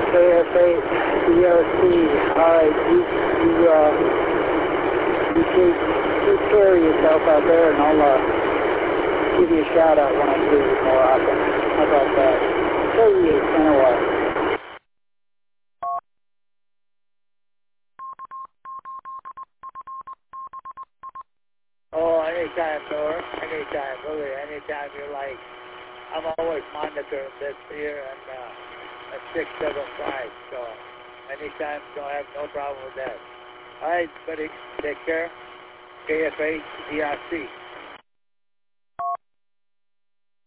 KFA, DOC. Alright, you take care of yourself out there, and I'll give you a shout out when I see you more often. How about that? 38 Kennewatt. Oh, anytime, Thor. Anytime, really. Anytime you like. I'm always monitoring this here and a 675. So anytime, don't have no problem with that. All right, buddy. Take care. KFA, DRC.